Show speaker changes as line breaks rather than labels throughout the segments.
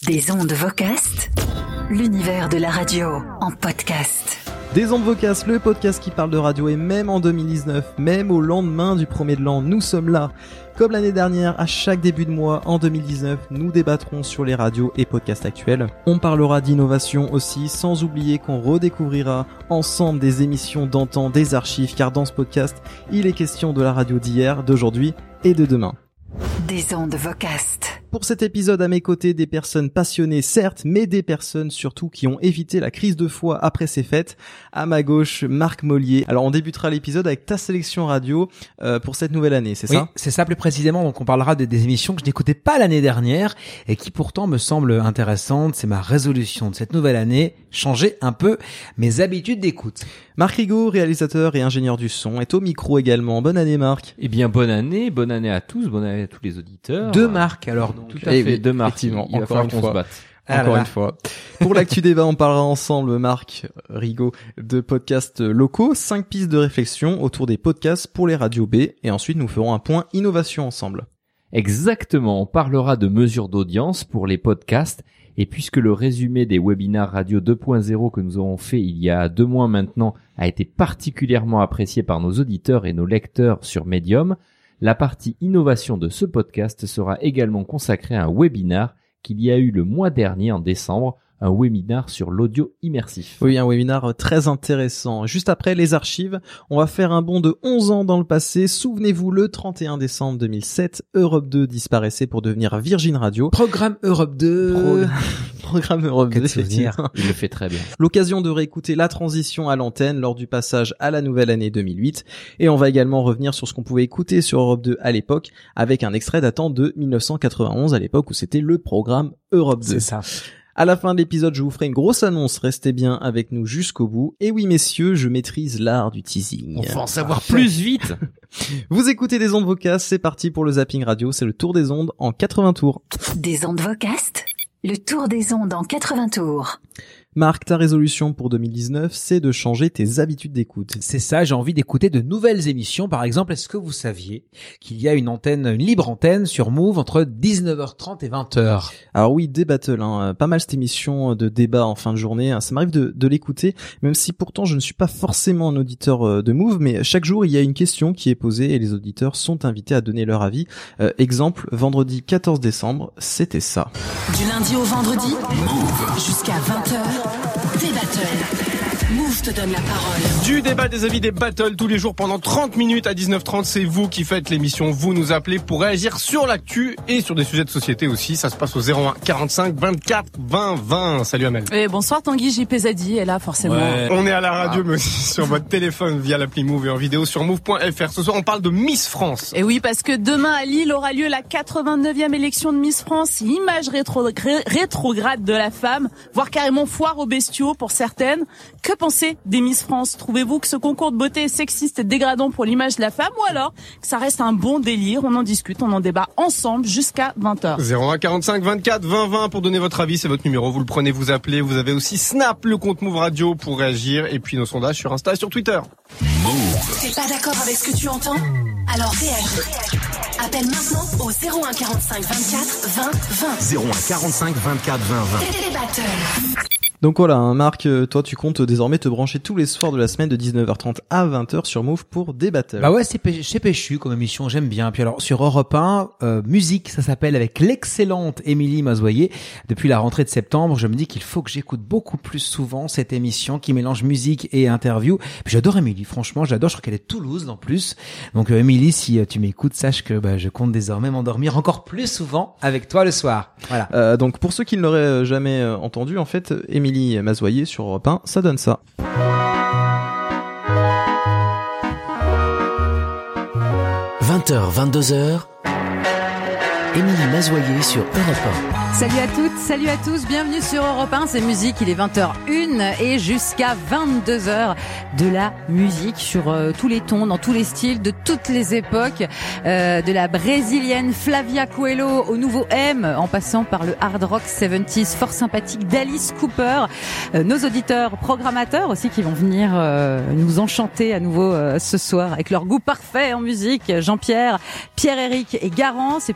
Des ondes Vocast, l'univers de la radio en podcast.
Des ondes Vocast, le podcast qui parle de radio, et même en 2019, même au lendemain du premier de l'an, nous sommes là. Comme l'année dernière, à chaque début de mois, en 2019, nous débattrons sur les radios et podcasts actuels. On parlera d'innovation aussi, sans oublier qu'on redécouvrira ensemble des émissions d'antan, des archives, car dans ce podcast, il est question de la radio d'hier, d'aujourd'hui et de demain.
Des ondes Vocast.
Pour cet épisode, à mes côtés, des personnes passionnées, certes, mais des personnes surtout qui ont évité la crise de foi après ces fêtes. À ma gauche, Marc Mollier. Alors, on débutera l'épisode avec ta sélection radio pour cette nouvelle année, c'est ça ?
Oui, c'est ça plus précisément. Donc, on parlera des émissions que je n'écoutais pas l'année dernière et qui pourtant me semblent intéressantes. C'est ma résolution de cette nouvelle année, changer un peu mes habitudes d'écoute.
Marc Rigaud, réalisateur et ingénieur du son, est au micro également. Bonne année, Marc.
Eh bien, bonne année à tous, bonne année à tous les auditeurs.
Deux Marc, alors.
Donc, tout à fait,
oui,
deux Marc.
Effectivement,
Il va falloir qu'on se batte.
Encore une fois. Pour l'actu débat, on parlera ensemble, Marc Rigaud, de podcasts locaux, 5 pistes de réflexion autour des podcasts pour les radios B, et ensuite nous ferons un point innovation ensemble.
Exactement, on parlera de mesures d'audience pour les podcasts, et puisque le résumé des webinaires radio 2.0 que nous avons fait il y a 2 mois maintenant a été particulièrement apprécié par nos auditeurs et nos lecteurs sur Medium, la partie innovation de ce podcast sera également consacrée à un webinar qu'il y a eu le mois dernier en décembre, un webinar sur l'audio immersif.
Oui, un webinar très intéressant. Juste après les archives, on va faire un bond de 11 ans dans le passé. Souvenez-vous, le 31 décembre 2007, Europe 2 disparaissait pour devenir Virgin Radio.
Programme Europe 2.
Programme Europe 2, effectivement.
Il le fait très bien.
L'occasion de réécouter la transition à l'antenne lors du passage à la nouvelle année 2008. Et on va également revenir sur ce qu'on pouvait écouter sur Europe 2 à l'époque, avec un extrait datant de 1991, à l'époque où c'était le programme Europe 2.
C'est ça.
À la fin de l'épisode, je vous ferai une grosse annonce. Restez bien avec nous jusqu'au bout. Et oui, messieurs, je maîtrise l'art du teasing.
On va en savoir plus vite.
Vous écoutez des ondes Vocast, c'est parti pour le zapping radio. C'est le tour des ondes en 80 tours.
Des ondes Vocast, le tour des ondes en 80 tours.
Marc, ta résolution pour 2019, c'est de changer tes habitudes d'écoute.
C'est ça, j'ai envie d'écouter de nouvelles émissions. Par exemple, est-ce que vous saviez qu'il y a une libre antenne sur Move entre 19h30 et 20h?
Alors oui, Débattle, pas mal cette émission de débat en fin de journée. Ça m'arrive de l'écouter, même si pourtant je ne suis pas forcément un auditeur de Move, mais chaque jour il y a une question qui est posée et les auditeurs sont invités à donner leur avis. Exemple, vendredi 14 décembre, c'était ça.
Du lundi au vendredi, Move, jusqu'à 20h. Des battles. Move te donne la parole.
Du débat, des avis, des battles tous les jours pendant 30 minutes à 19h30. C'est vous qui faites l'émission. Vous nous appelez pour réagir sur l'actu et sur des sujets de société aussi. Ça se passe au 01 45 24 20 20. Salut Amel.
Et bonsoir Tanguy, JP Zadi est là forcément.
Ouais. On est à la radio mais aussi sur votre téléphone via l'appli Move et en vidéo sur move.fr. Ce soir on parle de Miss France.
Et oui, parce que demain à Lille aura lieu la 89e élection de Miss France. Image rétrograde de la femme, voire carrément foire aux bestiaux pour certaines. Que pensez des Miss France? Trouvez-vous que ce concours de beauté est sexiste et dégradant pour l'image de la femme, ou alors que ça reste un bon délire? On en discute, on en débat ensemble jusqu'à 20h.
01 45 24 20 20 pour donner votre avis, c'est votre numéro. Vous le prenez, vous appelez. Vous avez aussi Snap, le compte Move Radio pour réagir, et puis nos sondages sur Insta et sur Twitter.
Move. T'es pas d'accord avec ce que tu entends? Alors réagis. Appelle maintenant au 01 45 24 20 20.
01 45 24 20 20.
Des battles.
Donc voilà, Marc, toi tu comptes désormais te brancher tous les soirs de la semaine de 19h30 à 20h sur Move pour débattre.
Bah ouais, c'est péchu comme émission, j'aime bien. Puis alors sur Europe 1, musique, ça s'appelle, avec l'excellente Émilie Mazoyer. Depuis la rentrée de septembre, je me dis qu'il faut que j'écoute beaucoup plus souvent cette émission qui mélange musique et interview. Puis j'adore Émilie, franchement, j'adore, je crois qu'elle est de Toulouse en plus. Donc Émilie, si tu m'écoutes, sache que je compte désormais m'endormir encore plus souvent avec toi le soir. Voilà.
Donc pour ceux qui ne l'auraient jamais entendu, en fait, Émilie Mazoyer sur Europe 1, ça donne ça. «
20h, 22h, Émilie Mazoyer sur Europe 1.
Salut à toutes, salut à tous, bienvenue sur Europe 1, c'est musique, il est 20h01 et jusqu'à 22h de la musique sur tous les tons, dans tous les styles, de toutes les époques, de la brésilienne Flavia Coelho au nouveau M, en passant par le hard rock 70s fort sympathique d'Alice Cooper, nos auditeurs programmateurs aussi qui vont venir nous enchanter à nouveau ce soir avec leur goût parfait en musique, Jean-Pierre, Pierre-Éric et Garance, et puis pour jouer avec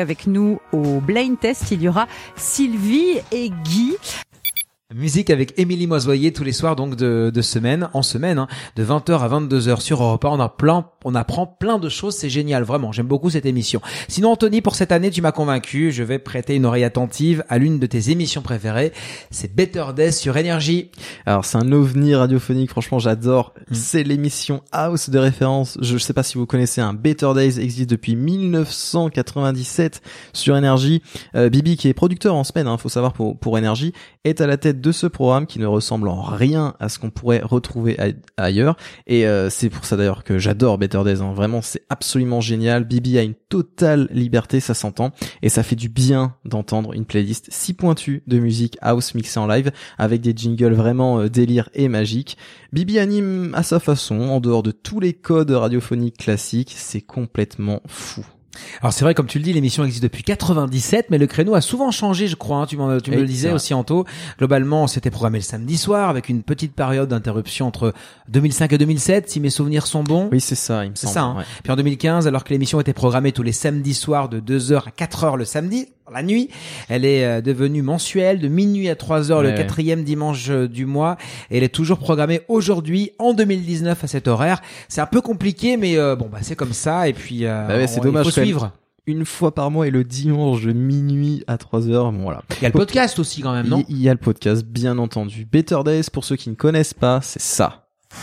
avec nous au Blind Test. Il y aura Sylvie et Guy.
Musique avec Émilie Moisoyer tous les soirs donc de semaine en semaine, de 20h à 22h sur Europe 1. On apprend plein de choses, c'est génial, vraiment. J'aime beaucoup cette émission. Sinon, Anthony, pour cette année, tu m'as convaincu. Je vais prêter une oreille attentive à l'une de tes émissions préférées. C'est Better Days sur Énergie.
Alors, c'est un ovni radiophonique. Franchement, j'adore. C'est l'émission House de référence. Je sais pas si vous connaissez, Better Days existe depuis 1997 sur Énergie. Bibi, qui est producteur en semaine, faut savoir pour Énergie, est à la tête de ce programme qui ne ressemble en rien à ce qu'on pourrait retrouver ailleurs. Et c'est pour ça d'ailleurs que j'adore Better Days. Vraiment, c'est absolument génial. Bibi a une totale liberté, ça s'entend. Et ça fait du bien d'entendre une playlist si pointue de musique house mixée en live avec des jingles vraiment délire et magiques. Bibi anime à sa façon, en dehors de tous les codes radiophoniques classiques. C'est complètement fou.
Alors c'est vrai, comme tu le dis, l'émission existe depuis 97, mais le créneau a souvent changé, je crois. Tu me le disais aussi, Anto. Globalement, c'était programmé le samedi soir, avec une petite période d'interruption entre 2005 et 2007, si mes souvenirs sont bons.
Oui, c'est ça, il me semble.
C'est ça. Ouais. Puis en 2015, alors que l'émission était programmée tous les samedis soirs de 2h à 4h le samedi, la nuit, elle est devenue mensuelle de minuit à 3h le 4e dimanche du mois, et elle est toujours programmée aujourd'hui en 2019 à cet horaire. C'est un peu compliqué, mais c'est comme ça. Et puis
c'est dommage.
Il faut suivre.
Une fois par mois et le dimanche de minuit à 3h, voilà.
Il y a le podcast aussi quand même, non?
Il y a le podcast, bien entendu. Better Days, pour ceux qui ne connaissent pas, c'est ça.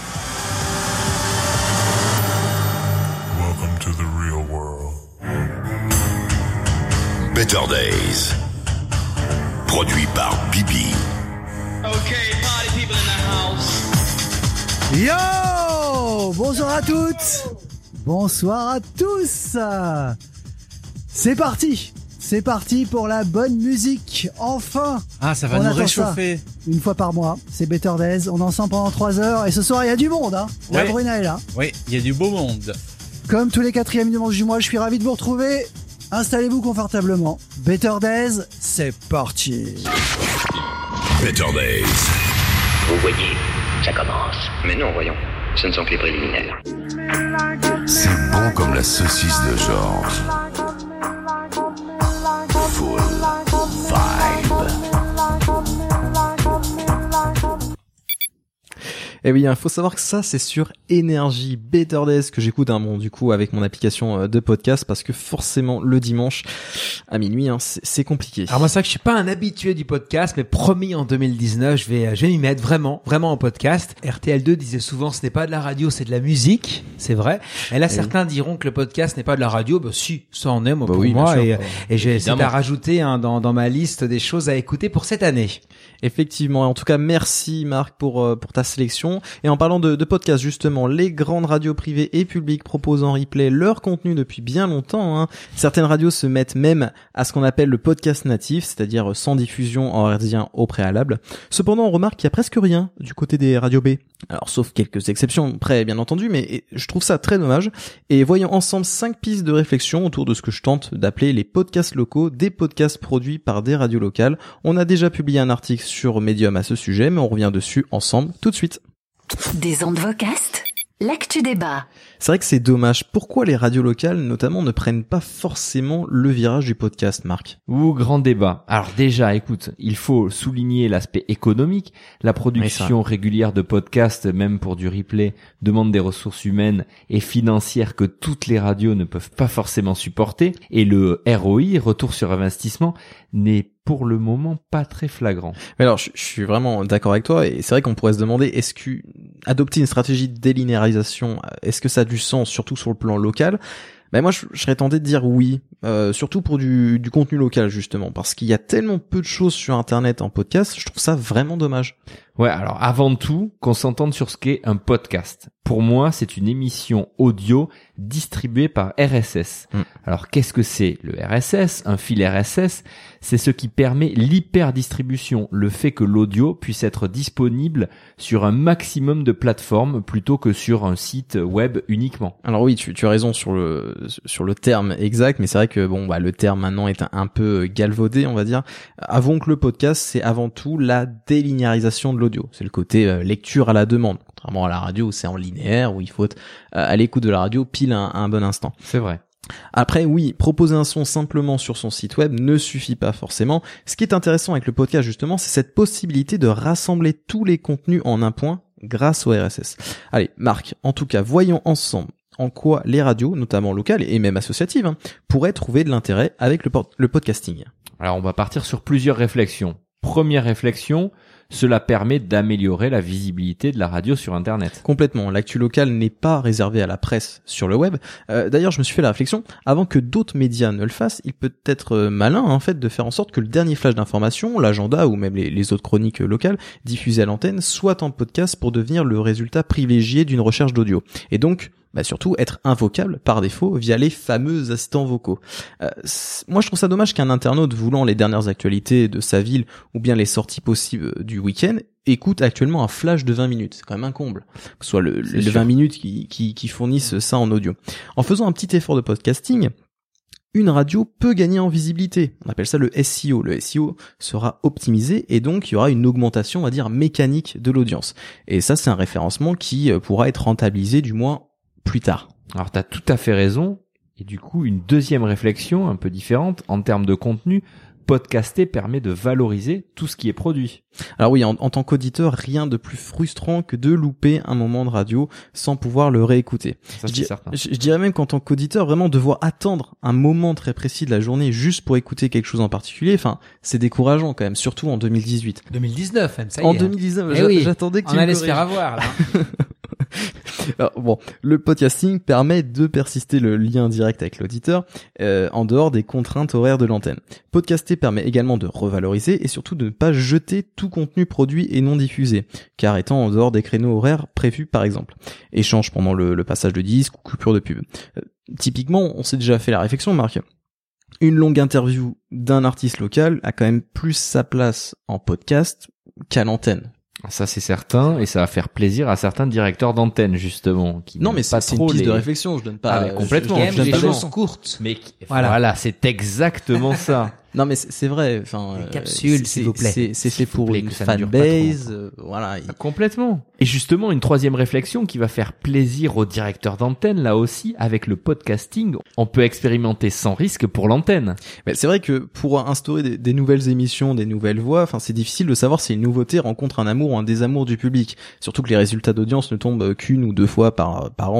Welcome to the real world. Better Days. Produit par Bibi.
Okay, party people in the house.
Yo! Bonjour à toutes! Bonsoir à tous! C'est parti pour la bonne musique, enfin.
Ça va nous réchauffer.
Une fois par mois, c'est Better Days, on est ensemble pendant 3 heures et ce soir il y a du monde, La Bruna est là.
Oui, il y a du beau monde.
Comme tous les 4e dimanches du mois, je suis ravi de vous retrouver. Installez-vous confortablement. Better Days, c'est parti.
Better Days.
Vous voyez, ça commence. Mais non, voyons, ce ne sont que les préliminaires.
C'est bon comme la saucisse de Georges. Full vibe.
Et oui, faut savoir que ça, c'est sur Énergie, Better Days, que j'écoute, du coup, avec mon application de podcast, parce que forcément, le dimanche, à minuit, c'est compliqué.
Alors moi, c'est vrai que je suis pas un habitué du podcast, mais promis, en 2019, je vais m'y mettre vraiment en podcast. RTL2 disait souvent, ce n'est pas de la radio, c'est de la musique. C'est vrai. Et là, certains diront que le podcast n'est pas de la radio. Si, ça en est, pour moi. Et j'ai essayé à rajouter, dans ma liste des choses à écouter pour cette année.
Effectivement. En tout cas, merci, Marc, pour ta sélection. Et en parlant de podcast, justement, les grandes radios privées et publiques proposent en replay leur contenu depuis bien longtemps. Certaines radios se mettent même à ce qu'on appelle le podcast natif, c'est-à-dire sans diffusion en hertzien au préalable. Cependant, on remarque qu'il y a presque rien du côté des radios B. Alors, sauf quelques exceptions près, bien entendu, mais je trouve ça très dommage. Et voyons ensemble 5 pistes de réflexion autour de ce que je tente d'appeler les podcasts locaux, des podcasts produits par des radios locales. On a déjà publié un article sur Medium à ce sujet, mais on revient dessus ensemble tout de suite.
Des ondes vocastes, l'actu débat.
C'est vrai que c'est dommage. Pourquoi les radios locales, notamment, ne prennent pas forcément le virage du podcast, Marc?
Grand débat. Alors déjà, écoute, il faut souligner l'aspect économique. La production régulière de podcasts, même pour du replay, demande des ressources humaines et financières que toutes les radios ne peuvent pas forcément supporter. Et le ROI, retour sur investissement, n'est pour le moment pas très flagrant.
Mais alors, je suis vraiment d'accord avec toi, et c'est vrai qu'on pourrait se demander, est-ce que adopter une stratégie de délinéarisation, est-ce que ça a du sens, surtout sur le plan local? Moi, je serais tenté de dire oui, surtout pour du contenu local, justement, parce qu'il y a tellement peu de choses sur Internet en podcast, je trouve ça vraiment dommage.
Ouais, alors avant tout, qu'on s'entende sur ce qu'est un podcast. Pour moi, c'est une émission audio distribuée par RSS. Alors, qu'est-ce que c'est le RSS? Un fil RSS, c'est ce qui permet l'hyperdistribution, le fait que l'audio puisse être disponible sur un maximum de plateformes plutôt que sur un site web uniquement.
Alors oui, tu as raison sur le terme exact, mais c'est vrai que le terme maintenant est un peu galvaudé, on va dire. Avouons que le podcast, c'est avant tout la délinéarisation de l'audio. C'est le côté lecture à la demande, contrairement à la radio où c'est en linéaire, où il faut être à l'écoute de la radio pile un bon instant.
C'est vrai.
Après, oui, proposer un son simplement sur son site web ne suffit pas forcément. Ce qui est intéressant avec le podcast, justement, c'est cette possibilité de rassembler tous les contenus en un point grâce au RSS. Allez, Marc, en tout cas, voyons ensemble en quoi les radios, notamment locales et même associatives, pourraient trouver de l'intérêt avec le podcasting.
Alors, on va partir sur plusieurs réflexions. Première réflexion, cela permet d'améliorer la visibilité de la radio sur Internet.
Complètement. L'actu locale n'est pas réservée à la presse sur le web. D'ailleurs, je me suis fait la réflexion, avant que d'autres médias ne le fassent, il peut être malin, en fait, de faire en sorte que le dernier flash d'information, l'agenda ou même les autres chroniques locales diffusées à l'antenne, soit en podcast pour devenir le résultat privilégié d'une recherche d'audio. Et donc, surtout être invocable par défaut via les fameux assistants vocaux. Moi, je trouve ça dommage qu'un internaute voulant les dernières actualités de sa ville ou bien les sorties possibles du week-end écoute actuellement un flash de 20 minutes. C'est quand même un comble. Que ce soit le 20 minutes qui fournissent ça en audio. En faisant un petit effort de podcasting, une radio peut gagner en visibilité. On appelle ça le SEO. Le SEO sera optimisé et donc il y aura une augmentation, on va dire, mécanique de l'audience. Et ça, c'est un référencement qui pourra être rentabilisé du moins plus tard.
Alors t'as tout à fait raison, et du coup une deuxième réflexion un peu différente en termes de contenu, podcaster permet de valoriser tout ce qui est produit.
Alors oui, en tant qu'auditeur, rien de plus frustrant que de louper un moment de radio sans pouvoir le réécouter.
Ça, c'est certain.
Je dirais même qu'en tant qu'auditeur, vraiment devoir attendre un moment très précis de la journée juste pour écouter quelque chose en particulier, c'est décourageant quand même, surtout en 2018.
2019 même, ça y est.
En 2019, j'attendais que tu
on
me
allait se
corriges.
faire avoir là.
Alors, bon, le podcasting permet de persister le lien direct avec l'auditeur en dehors des contraintes horaires de l'antenne. Podcaster permet également de revaloriser et surtout de ne pas jeter tout contenu produit et non diffusé, car étant en dehors des créneaux horaires prévus par exemple. Échange pendant le passage de disque ou coupure de pub. Typiquement, on s'est déjà fait la réflexion, Marc. Une longue interview d'un artiste local a quand même plus sa place en podcast qu'à l'antenne.
Ça c'est certain, et ça va faire plaisir à certains directeurs d'antenne justement.
Non mais c'est une piste de réflexion, je donne pas...
complètement.
Je donne les choses courtes.
Mais voilà, c'est exactement ça.
Non mais c'est vrai,
les capsules, s'il vous plaît.
C'est fait pour une fanbase, voilà.
Complètement. Et justement, une troisième réflexion qui va faire plaisir aux directeurs d'antenne, là aussi, avec le podcasting, on peut expérimenter sans risque pour l'antenne.
Mais c'est vrai que pour instaurer des nouvelles émissions, des nouvelles voix, c'est difficile de savoir si une nouveauté rencontre un amour ou un désamour du public. Surtout que les résultats d'audience ne tombent qu'une ou deux fois par an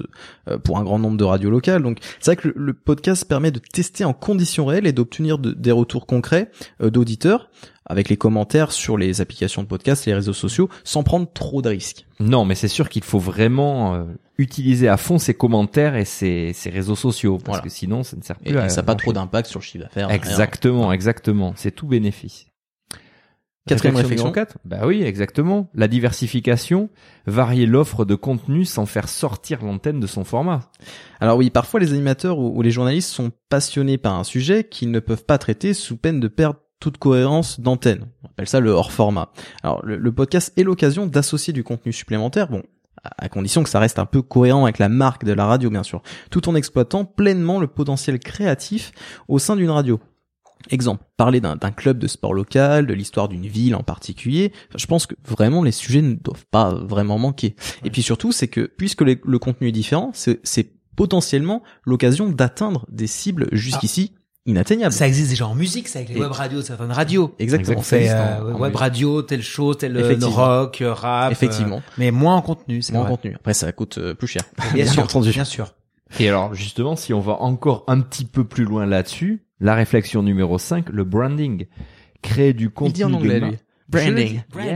pour un grand nombre de radios locales. Donc c'est vrai que le podcast permet de tester en conditions réelles et d'obtenir des retours concrets d'auditeurs avec les commentaires sur les applications de podcast, les réseaux sociaux, sans prendre trop de risques.
Non, mais c'est sûr qu'il faut vraiment utiliser à fond ses commentaires et ses réseaux sociaux, parce que sinon ça ne sert plus à...
Et ça n'a pas trop d'impact sur le chiffre d'affaires.
Exactement. C'est tout bénéfice.
Quatrième réflexion.
4. Bah oui, exactement. La diversification, varier l'offre de contenu sans faire sortir l'antenne de son format.
Alors oui, parfois les animateurs ou les journalistes sont passionnés par un sujet qu'ils ne peuvent pas traiter sous peine de perdre toute cohérence d'antenne. On appelle ça le hors format. Alors le podcast est l'occasion d'associer du contenu supplémentaire, à condition que ça reste un peu cohérent avec la marque de la radio bien sûr, tout en exploitant pleinement le potentiel créatif au sein d'une radio. Exemple, parler d'un club de sport local, de l'histoire d'une ville en particulier, je pense que vraiment les sujets ne doivent pas vraiment manquer. Et puis surtout, c'est que puisque le contenu est différent, c'est potentiellement l'occasion d'atteindre des cibles jusqu'ici inatteignables.
Ça existe déjà en musique, ça, avec les web radios de certaines radios.
Exactement.
On fait web radio, telle chose, tel rock, rap.
Effectivement.
Mais moins en contenu, c'est
moins
vrai.
en contenu. Après, ça coûte plus cher.
Bien sûr.
Et alors, justement, si on va encore un petit peu plus loin là-dessus, la réflexion numéro 5, le branding. Créer du contenu.
Il dit en anglais, lui.
Branding.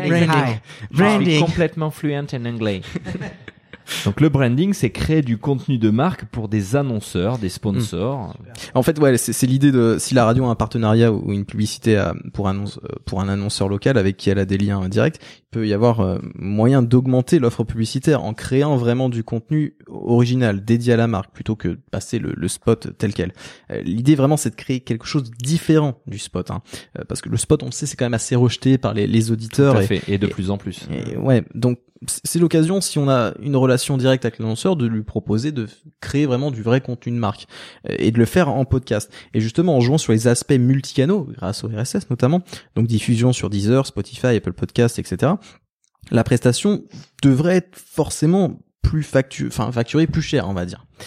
Je suis complètement fluent en anglais. Donc le branding, c'est créer du contenu de marque pour des annonceurs, des sponsors.
En fait, c'est l'idée de si la radio a un partenariat ou une publicité pour un annonceur local avec qui elle a des liens directs, il peut y avoir moyen d'augmenter l'offre publicitaire en créant vraiment du contenu original dédié à la marque plutôt que de passer le spot tel quel. L'idée vraiment, c'est de créer quelque chose de différent du spot, parce que le spot, on le sait, c'est quand même assez rejeté par les auditeurs.
Tout à fait, et de plus en plus.
Donc c'est l'occasion, si on a une relation directe avec l'annonceur, de lui proposer de créer vraiment du vrai contenu de marque et de le faire en podcast. Et justement, en jouant sur les aspects multicanaux, grâce au RSS notamment, donc diffusion sur Deezer, Spotify, Apple Podcasts, etc., la prestation devrait être forcément plus facturée plus cher, on va dire.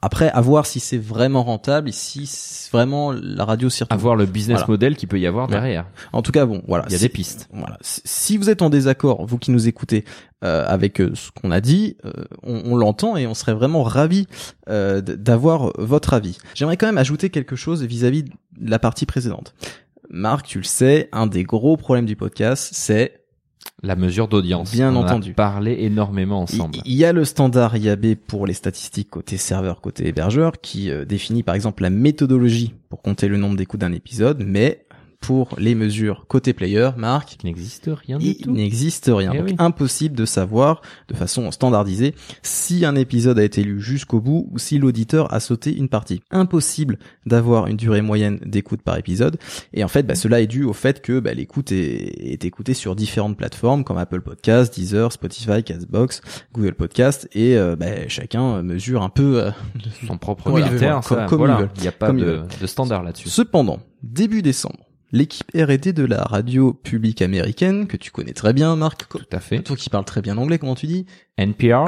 après, à voir si c'est vraiment rentable et si vraiment la radio s'y retrouve.
À voir le business model qu'il peut y avoir derrière.
En tout cas, bon, voilà.
Il y a des pistes.
Voilà. Si vous êtes en désaccord, vous qui nous écoutez, avec ce qu'on a dit, on l'entend et on serait vraiment ravis d'avoir votre avis. J'aimerais quand même ajouter quelque chose vis-à-vis de la partie précédente. Marc, tu le sais, un des gros problèmes du podcast, c'est
la mesure d'audience.
Bien entendu.
On a parlé énormément ensemble.
Il y a le standard IAB pour les statistiques côté serveur, côté hébergeur, qui définit par exemple la méthodologie pour compter le nombre d'écoutes d'un épisode, mais pour les mesures côté player, Marc,
il n'existe rien du tout.
Il n'existe rien. Donc impossible de savoir de façon standardisée si un épisode a été lu jusqu'au bout ou si l'auditeur a sauté une partie. Impossible d'avoir une durée moyenne d'écoute par épisode. Et en fait, cela est dû au fait que l'écoute est écoutée sur différentes plateformes comme Apple Podcast, Deezer, Spotify, Castbox, Google Podcast et chacun mesure un peu
son propre critère. Comme il veut. Il n'y a pas de standard là-dessus.
Cependant, début décembre, l'équipe R&D de la radio publique américaine, que tu connais très bien, Marc.
Tout à fait.
Toi qui parles très bien anglais, comment tu dis?
NPR.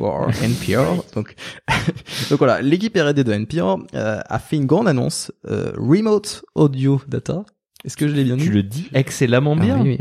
Donc voilà, l'équipe R&D de NPR a fait une grande annonce, Remote Audio Data. Est-ce que je l'ai bien dit?
Tu le dis excellemment bien.
Oui.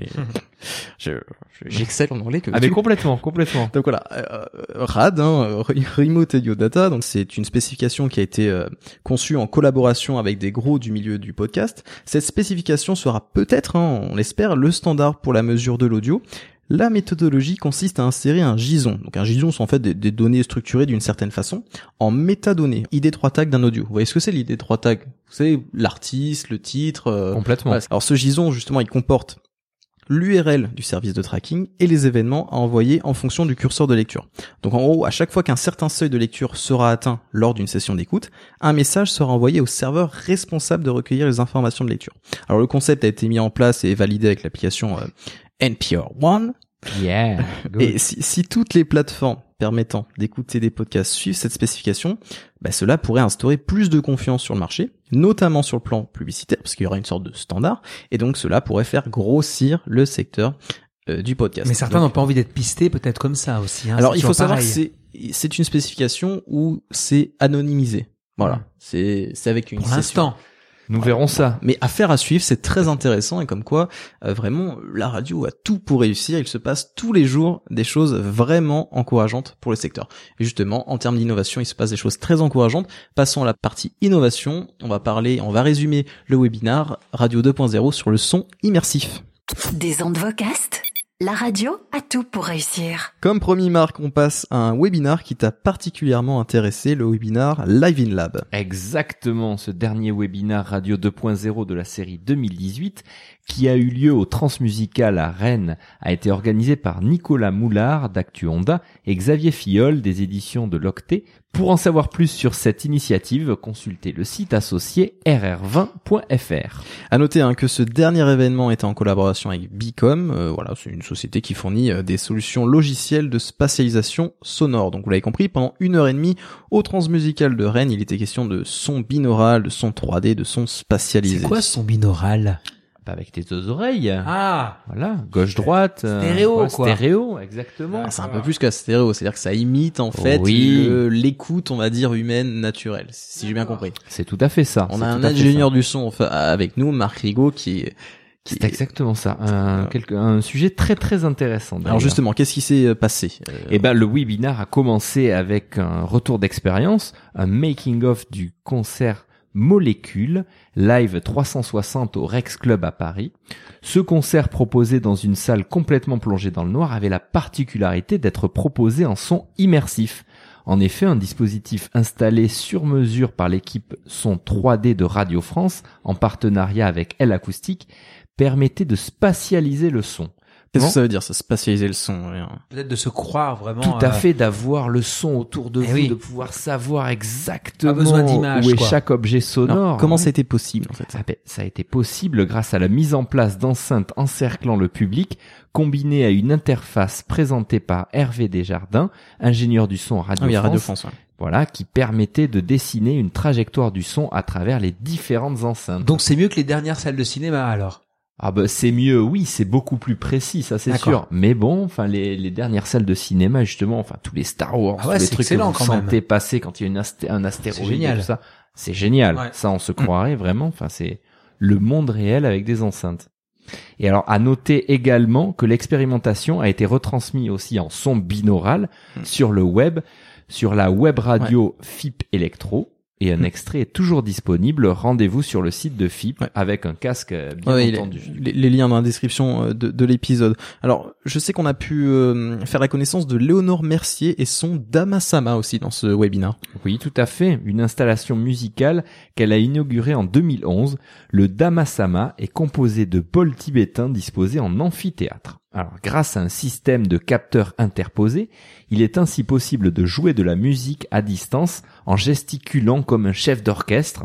J'excelle en anglais.
Mais complètement.
Donc voilà, RAD, Remote Audio Data. Donc c'est une spécification qui a été conçue en collaboration avec des gros du milieu du podcast. Cette spécification sera peut-être, on l'espère, le standard pour la mesure de l'audio. La méthodologie consiste à insérer un JSON. Donc un JSON, c'est en fait des données structurées d'une certaine façon en métadonnées, ID3 tag d'un audio. Vous voyez ce que c'est l'ID3 tag? Vous savez, l'artiste, le titre.
Complètement.
Voilà. Alors ce JSON, justement, il comporte l'URL du service de tracking et les événements à envoyer en fonction du curseur de lecture. Donc en gros, à chaque fois qu'un certain seuil de lecture sera atteint lors d'une session d'écoute, un message sera envoyé au serveur responsable de recueillir les informations de lecture. Alors le concept a été mis en place et validé avec l'application NPR One.
Yeah.
Et si toutes les plateformes permettant d'écouter des podcasts suivent cette spécification, cela pourrait instaurer plus de confiance sur le marché, notamment sur le plan publicitaire, parce qu'il y aura une sorte de standard, et donc cela pourrait faire grossir le secteur du podcast.
Mais certains n'ont pas envie d'être pistés peut-être comme ça aussi.
Alors il faut savoir que c'est une spécification où c'est anonymisé. Voilà, c'est avec une
pour l'instant.
Nous verrons ça.
Mais affaire à suivre, c'est très intéressant et comme quoi, vraiment, la radio a tout pour réussir. Il se passe tous les jours des choses vraiment encourageantes pour le secteur. Et justement, en termes d'innovation, il se passe des choses très encourageantes. Passons à la partie innovation. On va résumer le webinaire Radio 2.0 sur le son immersif.
Des ondes vocastes, la radio a tout pour réussir.
Comme promis Marc, on passe à un webinaire qui t'a particulièrement intéressé, le webinaire Live in Lab.
Exactement, ce dernier webinaire Radio 2.0 de la série 2018 qui a eu lieu au Transmusical à Rennes a été organisé par Nicolas Moulard d'Actu Honda et Xavier Filleul des éditions de l'Octet. Pour en savoir plus sur cette initiative, consultez le site associé rr20.fr.
À noter que ce dernier événement est en collaboration avec Bicom. Voilà, c'est une société qui fournit des solutions logicielles de spatialisation sonore. Donc vous l'avez compris, pendant 1h30 au Transmusical de Rennes, il était question de son binaural, de son 3D, de son spatialisé.
C'est quoi son binaural?
Avec tes deux oreilles.
Ah.
Voilà. Gauche-droite.
Stéréo, quoi.
Stéréo, exactement.
C'est un peu plus qu'un stéréo. C'est-à-dire que ça imite, en fait, l'écoute, on va dire, humaine, naturelle. Si j'ai bien compris.
C'est tout à fait ça.
On a un ingénieur du son avec nous, Marc Rigaud, qui
c'est exactement ça. Un sujet très très intéressant. D'ailleurs.
Alors justement, qu'est-ce qui s'est passé?
Le webinaire a commencé avec un retour d'expérience, un making of du concert Molécule, live 360 au Rex Club à Paris. Ce concert proposé dans une salle complètement plongée dans le noir avait la particularité d'être proposé en son immersif. En effet, un dispositif installé sur mesure par l'équipe Son 3D de Radio France, en partenariat avec Elle Acoustique, permettait de spatialiser le son.
Qu'est-ce que ça veut dire, ça, spatialiser le son?
Peut-être de se croire vraiment...
Tout à fait, d'avoir le son autour de vous, de pouvoir savoir exactement où est chaque objet sonore.
Alors, comment ça a été possible, en fait?
Ça a été possible grâce à la mise en place d'enceintes encerclant le public, combinée à une interface présentée par Hervé Desjardins, ingénieur du son à Radio France. Voilà, qui permettait de dessiner une trajectoire du son à travers les différentes enceintes.
Donc c'est mieux que les dernières salles de cinéma, alors?
Ah bah c'est mieux, oui, c'est beaucoup plus précis, ça c'est sûr. Mais bon, enfin les dernières salles de cinéma justement, enfin tous les Star Wars, tous les trucs que vous sentez passer quand il y a un astéroïde et tout ça, c'est génial. Ouais. Ça on se croirait vraiment, enfin c'est le monde réel avec des enceintes. Et alors à noter également que l'expérimentation a été retransmise aussi en son binaural sur le web, sur la web radio FIP Electro. Et un extrait est toujours disponible. Rendez-vous sur le site de FIP avec un casque, bien entendu.
Les liens dans la description de l'épisode. Alors, je sais qu'on a pu faire la connaissance de Léonore Mercier et son Damasama aussi dans ce webinaire.
Oui, tout à fait. Une installation musicale qu'elle a inaugurée en 2011. Le Damasama est composé de bols tibétains disposés en amphithéâtre. Alors, grâce à un système de capteurs interposés, il est ainsi possible de jouer de la musique à distance en gesticulant comme un chef d'orchestre.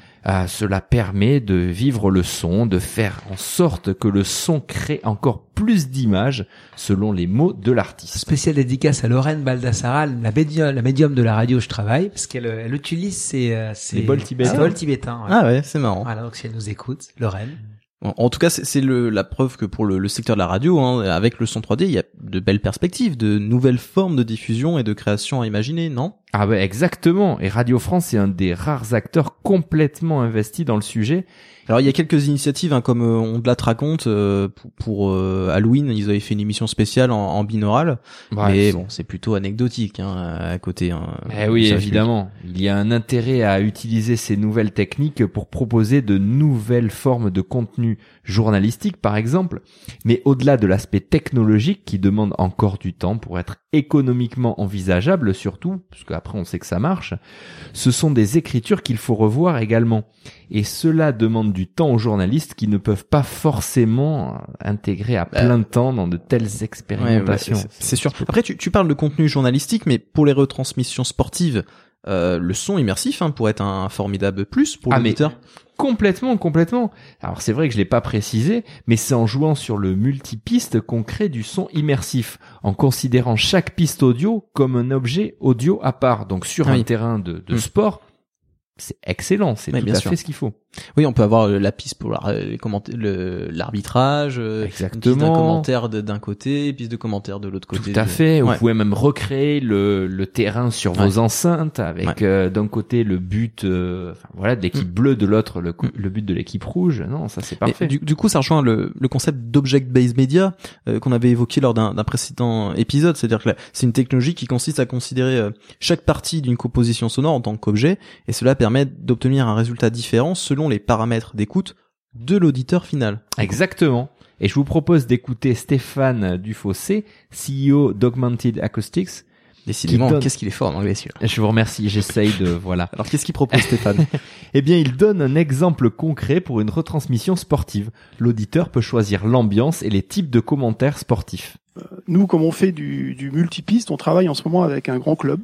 Cela permet de vivre le son, de faire en sorte que le son crée encore plus d'images selon les mots de l'artiste.
Spéciale dédicace à Lorraine Baldassara, la médium de la radio où je travaille, parce qu'elle utilise les
bols tibétains.
Ah ouais, c'est marrant.
Voilà, donc si elle nous écoute, Lorraine.
En tout cas, c'est la preuve que pour le secteur de la radio, avec le son 3D, il y a de belles perspectives, de nouvelles formes de diffusion et de création à imaginer, non?
Ah ouais, exactement. Et Radio France est un des rares acteurs complètement investis dans le sujet.
Alors il y a quelques initiatives comme On te la raconte pour Halloween, ils avaient fait une émission spéciale en binaural, mais bon, c'est plutôt anecdotique à côté.
Eh oui, évidemment. Il y a un intérêt à utiliser ces nouvelles techniques pour proposer de nouvelles formes de contenu journalistique, par exemple. Mais au-delà de l'aspect technologique qui demande encore du temps pour être économiquement envisageable, surtout, parce qu'après on sait que ça marche, ce sont des écritures qu'il faut revoir également. Et cela demande du temps aux journalistes qui ne peuvent pas forcément intégrer à plein de temps dans de telles expérimentations.
C'est sûr. Après, tu parles de contenu journalistique, mais pour les retransmissions sportives, le son immersif pourrait être un formidable plus pour l'auditeur.
Complètement. Alors c'est vrai que je l'ai pas précisé, mais c'est en jouant sur le multipiste qu'on crée du son immersif, en considérant chaque piste audio comme un objet audio à part. Donc sur un terrain de sport, c'est excellent, c'est tout à fait ce qu'il faut.
Oui, on peut avoir la piste pour les commentaires, l'arbitrage, une piste d'un commentaire d'un côté, piste de commentaire de l'autre côté.
Tout à fait. Vous pouvez même recréer le terrain sur vos enceintes avec d'un côté le but, de l'équipe bleue, de l'autre le but de l'équipe rouge. Non, ça c'est parfait.
Du coup, ça rejoint le concept d'object-based media qu'on avait évoqué lors d'un précédent épisode. C'est-à-dire que c'est une technologie qui consiste à considérer chaque partie d'une composition sonore en tant qu'objet, et cela permet d'obtenir un résultat différent selon les paramètres d'écoute de l'auditeur final.
Exactement. Et je vous propose d'écouter Stéphane Dufossé, CEO d'Augmented Acoustics.
Décidément, qu'est-ce qu'il est fort en anglais celui-là.
Je vous remercie, j'essaye de... Voilà.
Alors qu'est-ce qu'il propose Stéphane?
Eh bien, il donne un exemple concret pour une retransmission sportive. L'auditeur peut choisir l'ambiance et les types de commentaires sportifs.
Nous, comme on fait du multipiste, on travaille en ce moment avec un grand club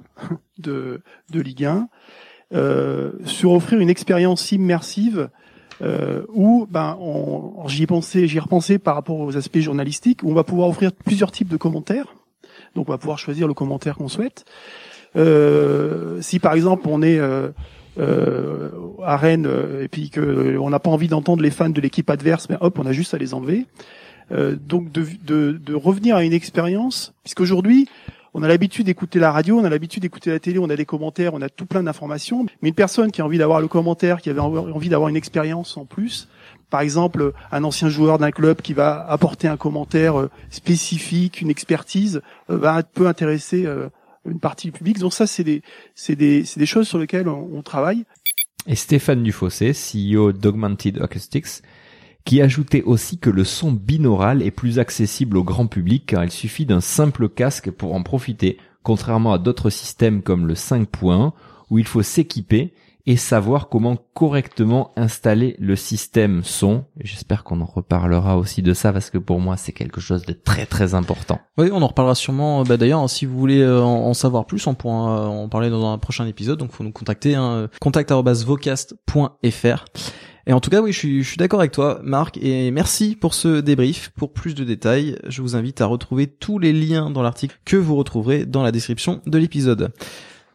de Ligue 1 sur offrir une expérience immersive où j'y repensais par rapport aux aspects journalistiques, où on va pouvoir offrir plusieurs types de commentaires. Donc on va pouvoir choisir le commentaire qu'on souhaite. Si par exemple on est à Rennes et puis que on n'a pas envie d'entendre les fans de l'équipe adverse, on a juste à les enlever. Donc de revenir à une expérience, puisqu'aujourd'hui on a l'habitude d'écouter la radio, on a l'habitude d'écouter la télé, on a des commentaires, on a tout plein d'informations. Mais une personne qui a envie d'avoir le commentaire, qui avait envie d'avoir une expérience en plus, par exemple un ancien joueur d'un club qui va apporter un commentaire spécifique, une expertise, peut intéresser une partie du public. Donc ça, c'est des choses sur lesquelles on travaille.
Et Stéphane Dufossé, CEO d'Augmented Acoustics, qui ajoutait aussi que le son binaural est plus accessible au grand public car il suffit d'un simple casque pour en profiter, contrairement à d'autres systèmes comme le 5.1 où il faut s'équiper et savoir comment correctement installer le système son. Et j'espère qu'on en reparlera aussi de ça parce que pour moi c'est quelque chose de très très important.
Oui, on en reparlera sûrement. D'ailleurs, si vous voulez en savoir plus, on pourra en parler dans un prochain épisode. Donc, faut nous contacter, contact@vocast.fr. Et en tout cas, oui, je suis d'accord avec toi, Marc, et merci pour ce débrief. Pour plus de détails, je vous invite à retrouver tous les liens dans l'article que vous retrouverez dans la description de l'épisode.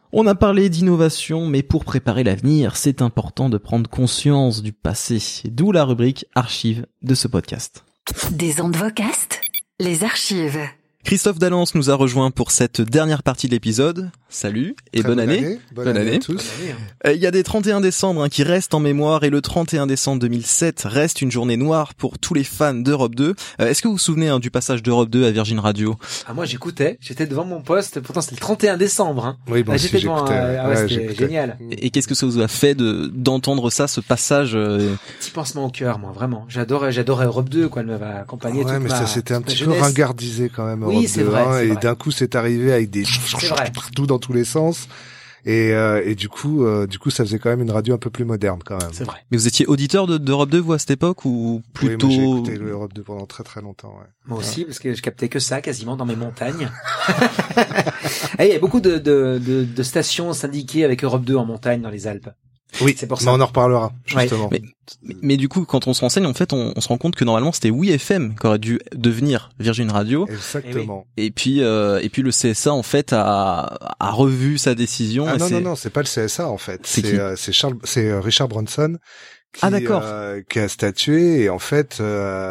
On a parlé d'innovation, mais pour préparer l'avenir, c'est important de prendre conscience du passé. D'où la rubrique archives de ce podcast.
Des ondes vocastes, les archives.
Christophe Dallance nous a rejoint pour cette dernière partie de l'épisode. Salut et bonne année.
Bonne année à tous.
Il y a des 31 décembre qui restent en mémoire et le 31 décembre 2007 reste une journée noire pour tous les fans d'Europe 2. Est-ce que vous vous souvenez du passage d'Europe 2 à Virgin Radio?
Moi j'écoutais, j'étais devant mon poste, pourtant c'était le 31 décembre.
Oui, bon,
j'étais devant, c'était génial.
Et qu'est-ce que ça vous a fait d'entendre ça, ce passage
Petit pansement au cœur, moi, vraiment. J'adorais Europe 2, quoi, elle m'avait accompagné toute
mais ça s'était un petit peu
jeunesse.
ringardisé quand même, Europe 2,
c'est vrai,
et d'un coup c'est arrivé avec des partout dans tous les sens. Et du coup, ça faisait quand même une radio un peu plus moderne quand même.
C'est vrai.
Mais vous étiez auditeur d'Europe 2, vous, à cette époque, ou plutôt...
Oui, moi j'ai écouté Europe 2 pendant très très longtemps, ouais.
Moi aussi, parce que je captais que ça, quasiment, dans mes montagnes. Il y a beaucoup de stations syndiquées avec Europe 2 en montagne, dans les Alpes.
Oui,
c'est pour ça.
Mais on en reparlera, justement.
Ouais. Mais du coup, quand on se renseigne, en fait, on se rend compte que normalement, c'était Oui FM qui aurait dû devenir Virgin Radio.
Exactement.
Et puis le CSA, en fait, a revu sa décision.
Ah non, c'est pas le CSA, en fait. C'est Richard Branson. Qui a statué, et en fait,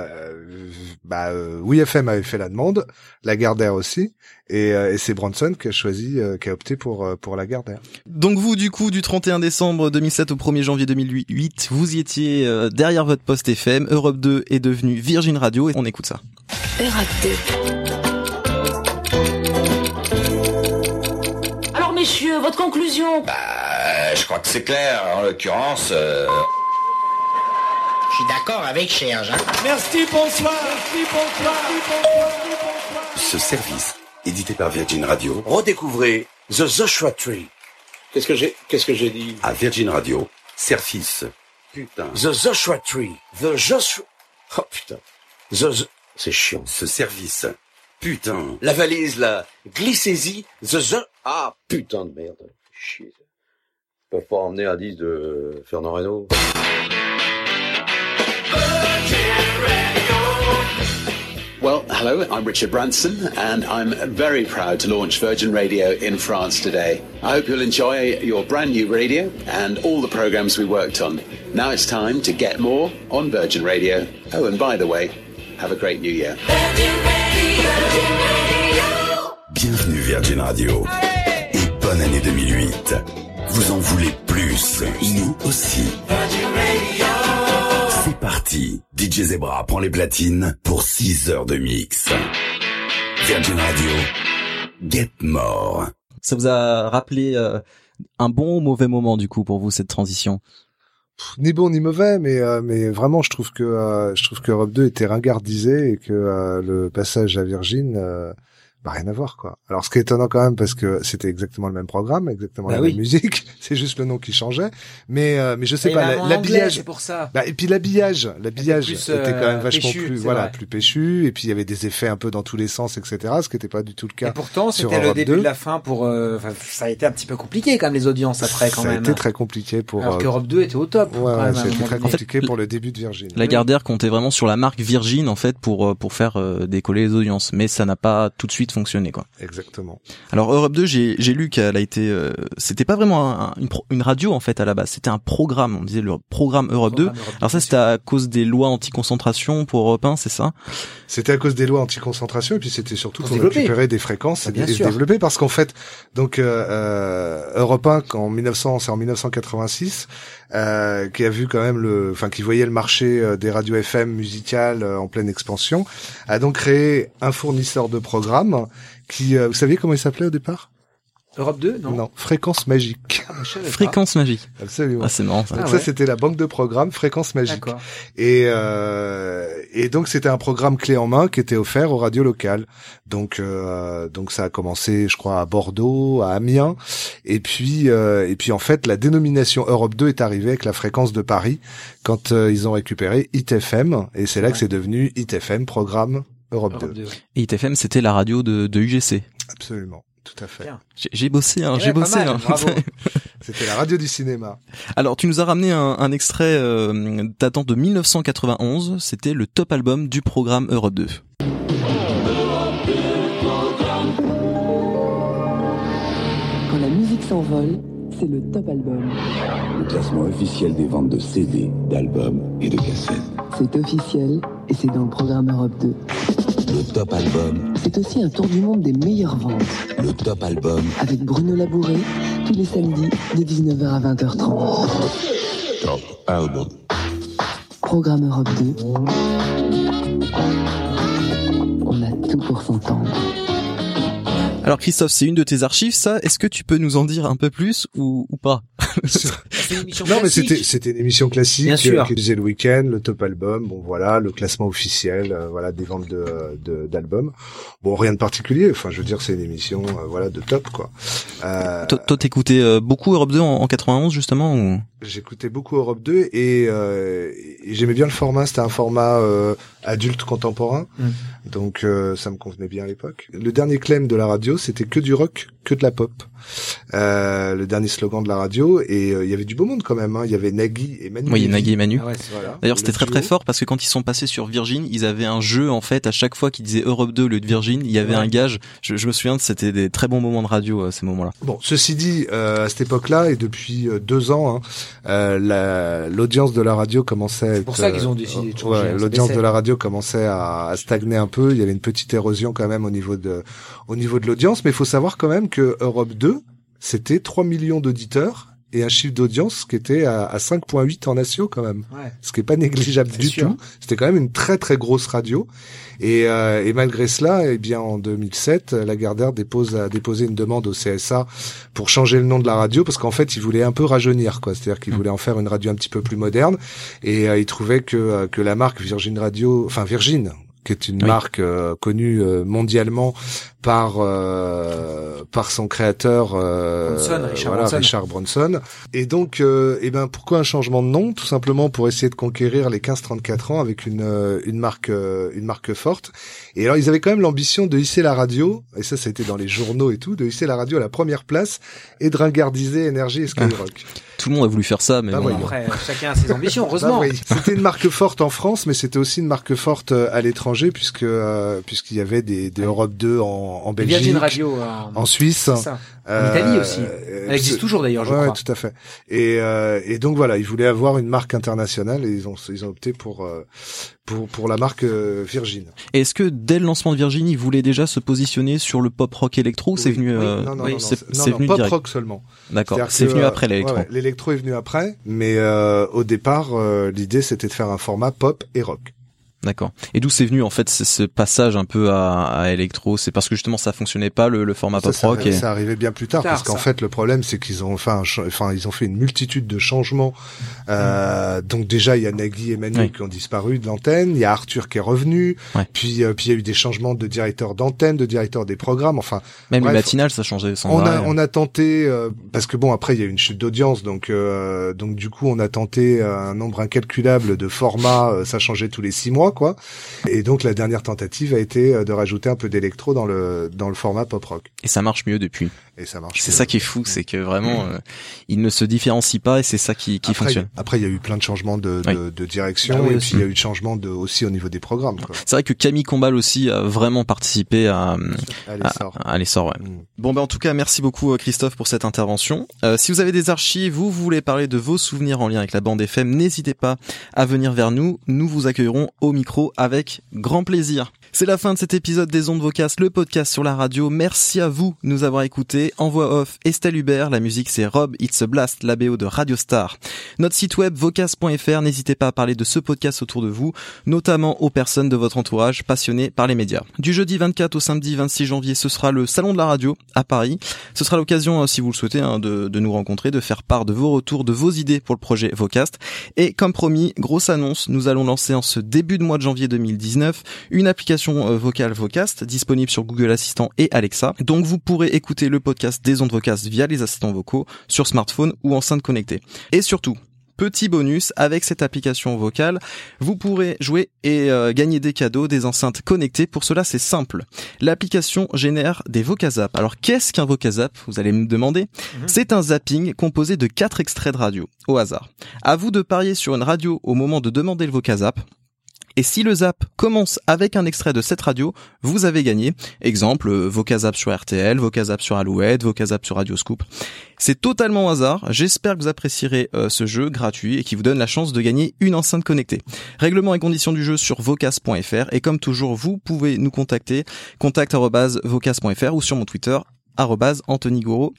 Oui FM avait fait la demande, Lagardère aussi, et c'est Branson qui a opté pour Lagardère.
Donc vous, du coup, du 31 décembre 2007 au 1er janvier 2008, vous y étiez derrière votre poste FM, Europe 2 est devenu Virgin Radio, et on écoute ça.
Europe 2.
Alors messieurs, votre conclusion?
Je crois que c'est clair, en l'occurrence...
Je suis d'accord avec Serge.
Merci, bonsoir.
Ce service, édité par Virgin Radio,
Redécouvrez The Joshua Tree. Qu'est-ce que j'ai dit?
À Virgin Radio, service.
Putain. The Joshua Tree. The Joshua... Oh putain. C'est chiant.
Ce service. Putain.
La valise, là. Glissez-y. Ah, putain de merde. Chier. Ils peuvent pas emmener un disque de Fernand Reynaud.
Well, hello, I'm Richard Branson, and I'm very proud to launch Virgin Radio in France today. I hope you'll enjoy your brand new radio and all the programs we worked on. Now it's time to get more on Virgin Radio. Oh, and by the way, have a great new year.
Bienvenue Virgin Radio. Et bonne année 2008. Vous en voulez plus, nous aussi. C'est parti, DJ Zebra prend les platines pour 6 heures de mix. Virgin Radio, Get More.
Ça vous a rappelé un bon ou mauvais moment du coup pour vous, cette transition?
Ni bon ni mauvais, mais vraiment je trouve que Europe 2 était ringardisé et que le passage à Virgin rien à voir, quoi. Alors ce qui est étonnant quand même, parce que c'était exactement le même programme, exactement la même musique, c'est juste le nom qui changeait, mais je sais pas, l'habillage,
c'est pour ça.
Et puis l'habillage était quand même vachement
péchu,
plus péchu, et puis il y avait des effets un peu dans tous les sens, etc., ce qui n'était pas du tout le cas.
Et pourtant c'était le début de la fin pour ça a été un petit peu compliqué quand même, les audiences après quand même.
Ça a été très compliqué pour
alors qu'Europe 2 était au top.
Ça a été très compliqué pour le début de Virgin.
Lagardère comptait vraiment sur la marque Virgin en fait pour faire décoller les audiences, mais ça n'a pas tout de suite fonctionné, quoi.
Exactement.
Alors Europe 2, j'ai lu qu'elle a été c'était pas vraiment une radio en fait à la base, c'était un programme, on disait le programme Europe 2. Alors ça c'était à cause des lois anti-concentration pour Europe 1, c'est ça?
C'était à cause des lois anti-concentration, et puis c'était surtout pour récupérer des fréquences et se développer, parce qu'en fait donc Europe 1 c'est en 1986 qui a vu quand même qui voyait le marché des radios FM musicales en pleine expansion, a donc créé un fournisseur de programmes qui, vous saviez comment il s'appelait au départ?
Europe 2, non?
Non, Fréquence Magique.
Fréquence Magique.
Absolument.
Ah, c'est marrant, ça.
Donc ça, c'était la banque de programmes Fréquence Magique. Et donc, c'était un programme clé en main qui était offert aux radios locales. Donc ça a commencé, je crois, à Bordeaux, à Amiens. Et puis, en fait, la dénomination Europe 2 est arrivée avec la fréquence de Paris quand ils ont récupéré Hit FM. Et c'est là que c'est devenu Hit FM, programme Europe 2.
Et Hit FM, c'était la radio de UGC.
Absolument. Tout à fait.
J'ai bossé, j'ai bossé.
Bravo.
C'était la radio du cinéma.
Alors, tu nous as ramené un extrait datant de 1991. C'était le top album du programme Europe 2.
Quand la musique
musique s'envole, c'est le top album.
Le classement officiel des ventes de CD, d'albums et de cassettes.
C'est officiel et c'est dans le programme Europe 2.
Le top album.
C'est aussi un tour du monde des meilleures ventes.
Le top album.
Avec Bruno Labouré, tous les samedis de 19h à 20h30.
Top album.
Programme Europe 2. On a tout pour s'entendre.
Alors Christophe, c'est une de tes archives, ça. Est-ce que tu peux nous en dire un peu plus ou pas?
Non, mais c'était une émission classique
qui
disait le week-end, le top album, bon voilà, le classement officiel, voilà, des ventes d'albums. Bon, rien de particulier. Enfin, je veux dire, c'est une émission, voilà, de top, quoi.
Toi, t'écoutais beaucoup Europe 2 en 91 justement ou?
J'écoutais beaucoup Europe 2 et j'aimais bien le format. C'était un format adulte contemporain, donc ça me convenait bien à l'époque. Le dernier claim de la radio, c'était que du rock, que de la pop. Le dernier slogan de la radio, et il y avait du beau monde quand même, hein. Il y avait Nagui et Manu.
Oui, Nagui et Manu.
Ah ouais, voilà.
D'ailleurs, c'était très fort parce que quand ils sont passés sur Virgin, ils avaient un jeu en fait à chaque fois qu'ils disaient Europe 2 au lieu de Virgin, il y avait un gage. Je me souviens, c'était des très bons moments de radio ces moments-là.
Bon, ceci dit, à cette époque-là et depuis 2 ans, l'audience de la radio commençait à être,
c'est pour ça qu'ils ont décidé de changer.
L'audience de la radio commençait à stagner un peu. Il y avait une petite érosion quand même au niveau de l'audience, mais il faut savoir quand même que Europe 2, c'était 3 millions d'auditeurs et un chiffre d'audience qui était à 5,8 en natio quand même. Ouais. Ce qui est pas négligeable du tout. C'était quand même une très très grosse radio. Et malgré cela, eh bien, en 2007, Lagardère a déposé une demande au CSA pour changer le nom de la radio parce qu'en fait, ils voulaient un peu rajeunir, quoi. C'est-à-dire qu'ils voulaient en faire une radio un petit peu plus moderne et ils trouvaient que la marque Virgin, qui est une marque connue mondialement par son créateur Richard Branson. Et donc pourquoi un changement de nom? Tout simplement pour essayer de conquérir les 15-34 ans avec une marque forte. Et alors ils avaient quand même l'ambition de hisser la radio, et ça a été dans les journaux et tout, de hisser la radio à la première place et de ringardiser Énergie et Skyrock.
Tout le monde a voulu faire ça, mais bon.
Après, chacun a ses ambitions, heureusement.
C'était une marque forte en France, mais c'était aussi une marque forte à l'étranger, puisqu'il y avait des Europe 2 en Belgique,
Virgin Radio
en Suisse,
en Italie aussi. Elle existe toujours d'ailleurs, je crois.
Ouais, tout à fait. Et donc voilà, ils voulaient avoir une marque internationale et ils ont opté pour la marque Virgin.
Et est-ce que dès le lancement de Virgin, ils voulaient déjà se positionner sur le pop rock électro ou c'est venu
c'est venu pop rock seulement.
D'accord. C'est venu après l'électro.
Ouais, l'électro est venu après, mais au départ l'idée c'était de faire un format pop et rock.
D'accord. Et d'où c'est venu en fait ce passage un peu à électro? C'est parce que justement ça fonctionnait pas le format pop rock.
Ça arrivait bien plus tard parce qu'en fait le problème c'est qu'ils ont ils ont fait une multitude de changements. Donc déjà il y a Nagui et Manu qui ont disparu de l'antenne, il y a Arthur qui est revenu, puis il y a eu des changements de directeur d'antenne, de directeur des programmes. Enfin
même le matinal ça changeait sans
on a tenté parce que bon après il y a eu une chute d'audience donc du coup on a tenté un nombre incalculable de formats, ça changeait tous les 6 mois. Quoi. Et donc la dernière tentative a été de rajouter un peu d'électro dans le format pop rock.
Et ça marche mieux depuis.
Et ça marche.
C'est ça qui est fou, c'est que vraiment il ne se différencie pas et c'est ça qui fonctionne.
Après il y a eu plein de changements de direction et puis il y a eu de changements aussi au niveau des programmes. Quoi.
C'est vrai que Camille Combal aussi a vraiment participé à l'essor. Ouais. Bon en tout cas merci beaucoup Christophe pour cette intervention. Si vous avez des archives, vous voulez parler de vos souvenirs en lien avec la bande FM, n'hésitez pas à venir vers nous. Nous vous accueillerons au micro avec grand plaisir. C'est la fin de cet épisode des Ondes Vocast, le podcast sur la radio. Merci à vous de nous avoir écoutés. En voix off, Estelle Hubert. La musique, c'est Rob It's a Blast, la BO de Radio Star. Notre site web, vocast.fr. N'hésitez pas à parler de ce podcast autour de vous, notamment aux personnes de votre entourage passionnées par les médias. Du jeudi 24 au samedi 26 janvier, ce sera le Salon de la radio à Paris. Ce sera l'occasion, si vous le souhaitez, de nous rencontrer, de faire part de vos retours, de vos idées pour le projet Vocast. Et comme promis, grosse annonce, nous allons lancer en ce début de mois de janvier 2019 une application vocale Vocast disponible sur Google Assistant et Alexa. Donc vous pourrez écouter le podcast des Ondes Vocast via les assistants vocaux sur smartphone ou enceinte connectée. Et surtout, petit bonus, avec cette application vocale, vous pourrez jouer et gagner des cadeaux, des enceintes connectées. Pour cela, c'est simple. L'application génère des Vocazap. Alors, qu'est-ce qu'un Vocazap? Vous allez me demander. C'est un zapping composé de 4 extraits de radio, au hasard. À vous de parier sur une radio au moment de demander le Vocazap. Et si le zap commence avec un extrait de cette radio, vous avez gagné. Exemple, Vocazap sur RTL, Vocazap sur Alouette, Vocazap sur Radio Scoop. C'est totalement au hasard. J'espère que vous apprécierez ce jeu gratuit et qui vous donne la chance de gagner une enceinte connectée. Règlements et conditions du jeu sur vocas.fr et comme toujours, vous pouvez nous contacter contact@vocas.fr ou sur mon Twitter @Anthony Gouraud,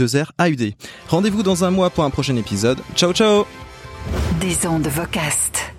ANTHONYGOU2RAUD. Rendez-vous dans un mois pour un prochain épisode. Ciao ciao.
Des ondes Vocast.